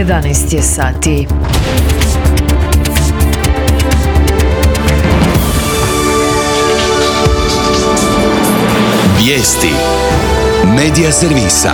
11 je sati. Vijesti Medija servisa.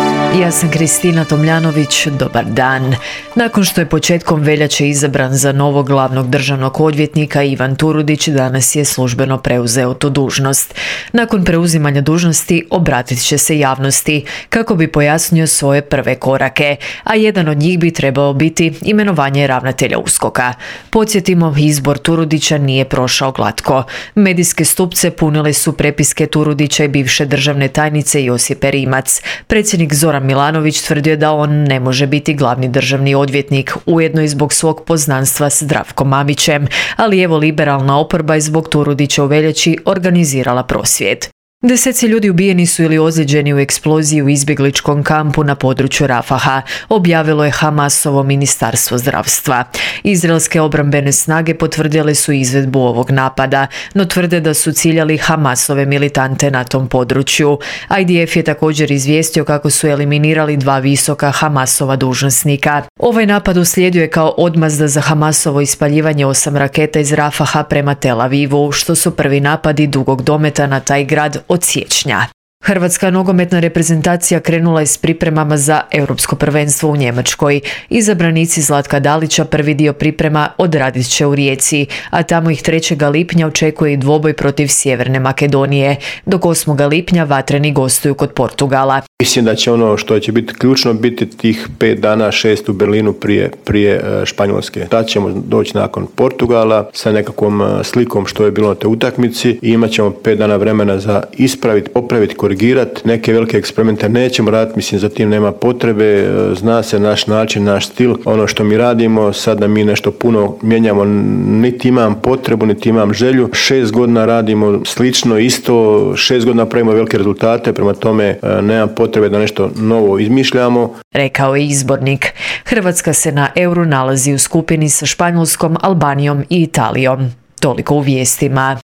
Ja sam Kristina Tomljanović, dobar dan. Nakon što je početkom veljače izabran za novog glavnog državnog odvjetnika, Ivan Turudić danas je službeno preuzeo tu dužnost. Nakon preuzimanja dužnosti obratit će se javnosti kako bi pojasnio svoje prve korake, a jedan od njih bi trebao biti imenovanje ravnatelja USKOK-a. Podsjetimo, izbor Turudića nije prošao glatko. Medijske stupce punile su prepiske Turudića i bivše državne tajnice Josipe Rimac. Predsjednik Zoran Milanović tvrdio da on ne može biti glavni državni odvjetnik, ujedno i zbog svog poznanstva s Zdravkom Mamićem, ali evo liberalna oporba je zbog Turudića u veljači organizirala prosvjed. Deseci ljudi ubijeni su ili ozlijeđeni u eksploziji u izbjegličkom kampu na području Rafaha, objavilo je Hamasovo ministarstvo zdravstva. Izraelske obrambene snage potvrdile su izvedbu ovog napada, no tvrde da su ciljali Hamasove militante na tom području. IDF je također izvijestio kako su eliminirali 2 visoka Hamasova dužnosnika. Ovaj napad uslijedio je kao odmazda za Hamasovo ispaljivanje 8 raketa iz Rafaha prema Tel Avivu, što su prvi napadi dugog dometa na taj grad od siječnja. Hrvatska nogometna reprezentacija krenula je s pripremama za Europsko prvenstvo u Njemačkoj. Izabranici Zlatka Dalića prvi dio priprema odradit će u Rijeci, a tamo ih 3. lipnja očekuje i dvoboj protiv Sjeverne Makedonije, dok 8. lipnja vatreni gostuju kod Portugala. Mislim da će ono što će biti ključno biti tih 5 dana, 6 u Berlinu prije Španjolske. Tad ćemo doći nakon Portugala sa nekakvom slikom što je bilo na toj utakmici i imat ćemo 5 dana vremena za ispraviti, popraviti, korigirati. Neke velike eksperimente nećemo raditi, mislim za tim nema potrebe, zna se naš način, naš stil, ono što mi radimo, sad da mi nešto puno mijenjamo, niti imam potrebu, niti imam želju. 6 godina radimo slično, isto, 6 godina pravimo velike rezultate, prema tome nemam potrebe da nešto novo izmišljamo. Rekao je izbornik. Hrvatska se na Euru nalazi u skupini sa Španjolskom, Albanijom i Italijom. Toliko u vijestima.